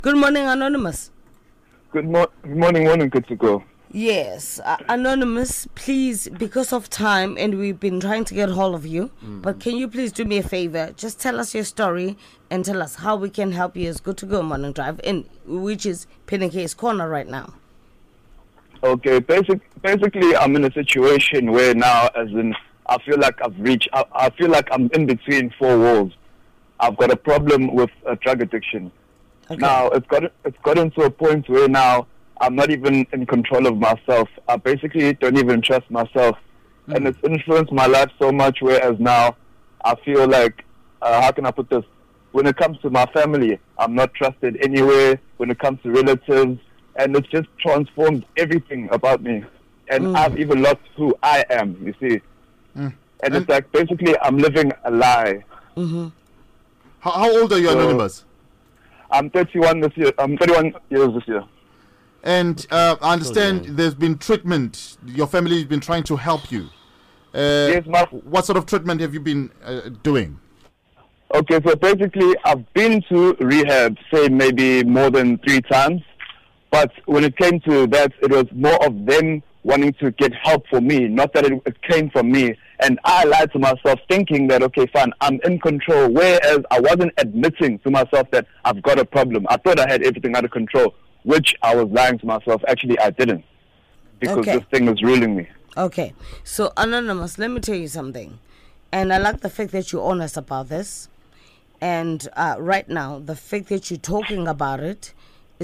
Good morning, Anonymous. Good morning, good to go. Yes, Anonymous, please, because of time, and we've been trying to get hold of you, but can you please do me a favor? Just tell us your story and tell us how we can help you as Good to Go Morning Drive, which is Pinnake's Corner right now. Okay, basically, I'm in a situation where now, I feel like I feel like I'm in between four walls. I've got a problem with drug addiction. Okay. Now, it's gotten to a point where now I'm not even in control of myself. I basically don't even trust myself. And it's influenced my life so much, whereas now I feel like, how can I put this? When it comes to my family, I'm not trusted anywhere. When it comes to relatives, and it's just transformed everything about me. And I've even lost who I am, you see. And it's like, basically, I'm living a lie. Mm-hmm. How old are you, Anonymous? I'm 31 this year. I'm 31 years this year. And I understand there's been treatment. Your family has been trying to help you. Yes, what sort of treatment have you been doing? Okay, so basically, I've been to rehab, say maybe more than 3 times. But when it came to that, it was more of them wanting to get help for me, not that it came from me. And I lied to myself thinking that, okay, fine, I'm in control, whereas I wasn't admitting to myself that I've got a problem. I thought I had everything under control, which I was lying to myself. Actually, I didn't, because this thing was ruling me. Okay, so Anonymous, let me tell you something. And I like the fact that you're honest about this. And right now, the fact that you're talking about it,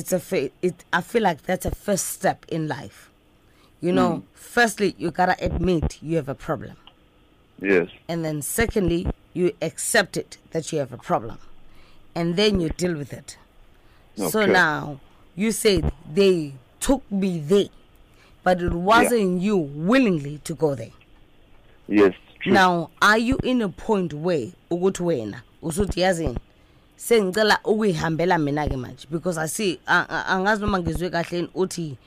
I feel like that's a first step in life. You know, firstly, you gotta admit you have a problem. Yes. And then secondly, you accept it that you have a problem. And then you deal with it. Okay. So now, you said they took me there, but it wasn't you willingly to go there. Yes, true. Now, are you in a point where, ukuthi wena, usuthi yazini, sengicela ukuyihambela mina ke manje, because I see angazi noma ngizwe kahle uthi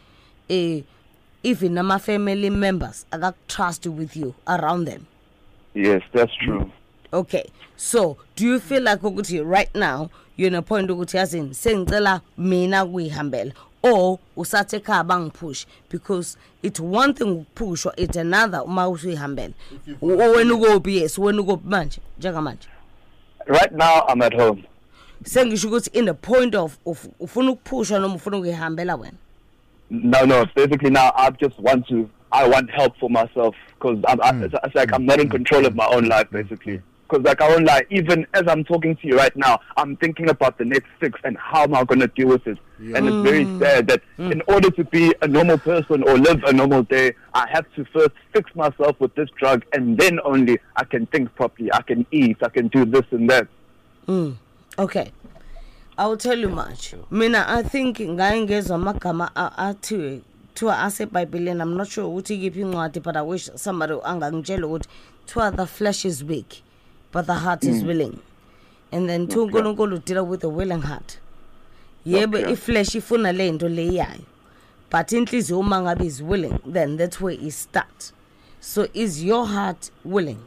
even nama family members trust with you around them. Yes, that's true. Okay, so do you feel like ukuthi right now you're in a point ukuthi yazini sengicela mina ukuyihambela, or usathe ekhaya bangipush, because it's one thing push or it's another uma usuyihambela wena ukuphi? Yes, wena ukuphi manje njengamanje? Right now I'm at home. Sengisho ukuthi in the point of ufuna ukuphusha noma ufuna ukuyihambela wena? No, basically now I want help for myself, because it's like I'm not in control of my own life, basically. Because like I won't lie, even as I'm talking to you right now, I'm thinking about the next 6 and how am I going to deal with it. Yeah. And it's very sad that in order to be a normal person or live a normal day, I have to first fix myself with this drug, and then only I can think properly, I can eat, I can do this and that. Okay. I will tell you much. Mina, I think ngayengezwa amagama athiwe kuthiwa asebhayibhelini. I'm not sure ukuthi ngiphi incwadi, but I wish somebody angangitshela ukuthi kuthiwa the flesh is weak but the heart is willing. And then uNkulunkulu deal with the willing heart. Yebo, iflesh ifuna lento leyayo, but inhliziyo uma ngabe is willing, then that's where it starts. So is your heart willing?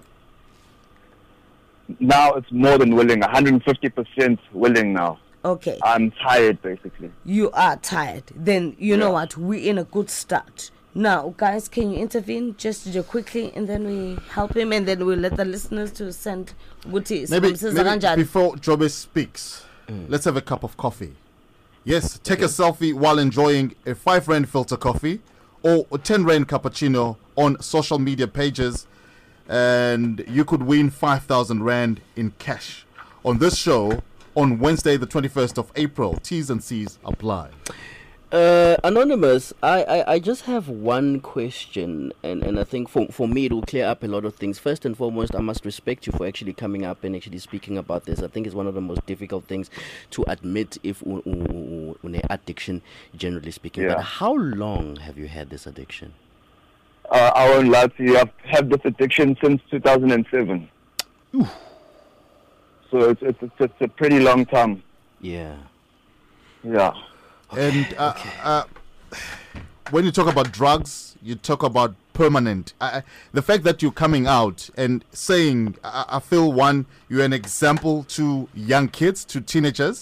Now it's more than willing, 150% willing now. Okay. I'm tired, basically. You are tired. Then, you know what? We're in a good start. Now, guys, can you intervene just quickly, and then we help him, and then we'll let the listeners to send Guti. Maybe before Jobe speaks, let's have a cup of coffee. Yes, take a selfie while enjoying a 5 Rand filter coffee or a 10 Rand cappuccino on social media pages, and you could win 5,000 Rand in cash on this show on Wednesday, the 21st of April. T's and C's apply. Anonymous, I just have one question, and I think for me it will clear up a lot of things. First and foremost, I must respect you for actually coming up and actually speaking about this. I think it's one of the most difficult things to admit if un addiction, generally speaking. But how long have you had this addiction? I won't lie to you, I've had this addiction since 2007. Ooh. So it's a pretty long time. Yeah. Yeah. And when you talk about drugs, you talk about permanent. The fact that you're coming out and saying, I feel, one, you're an example to young kids, to teenagers.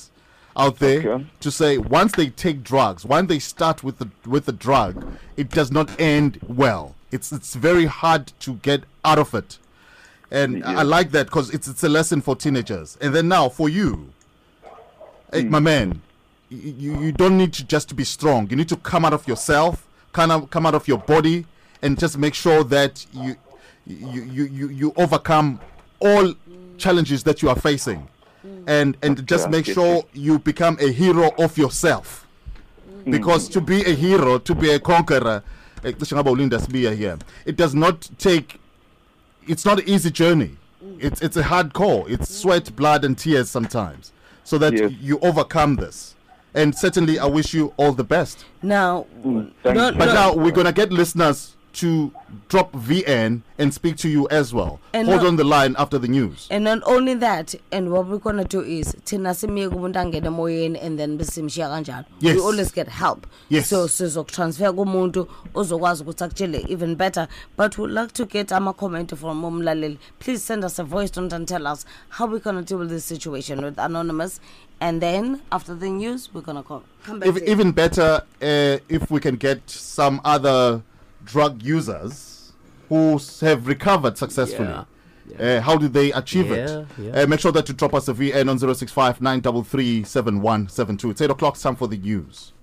out there Okay. to say once they take drugs, once they start with the drug, it does not end well. It's very hard to get out of it. And I like that because it's a lesson for teenagers. And then now for you, hey, my man, you don't need to just be strong. You need to come out of yourself, come out of your body, and just make sure that you overcome all challenges that you are facing, and just make sure you become a hero of yourself. Because to be a hero, to be a conqueror, it does not take. It's not an easy journey. It's a hardcore. It's sweat, blood, and tears sometimes, so that you overcome this. And certainly, I wish you all the best. Now, now we're gonna get listeners to drop VN and speak to you as well. And hold on the line after the news. And not only that, and what we're gonna do is and then Yes. we always get help. Yes. So transfer kumuntu ozokwazi ukuthi actually even better. But we'd like to get a comment from Umlaleli. Please send us a voice note and tell us how we're gonna deal with this situation with Anonymous. And then after the news, we're gonna come back. Even better, if we can get some other drug users who have recovered successfully. How do they achieve it? Make sure that you drop us a VN on 065 933 7172. It's 8 o'clock, time for the news.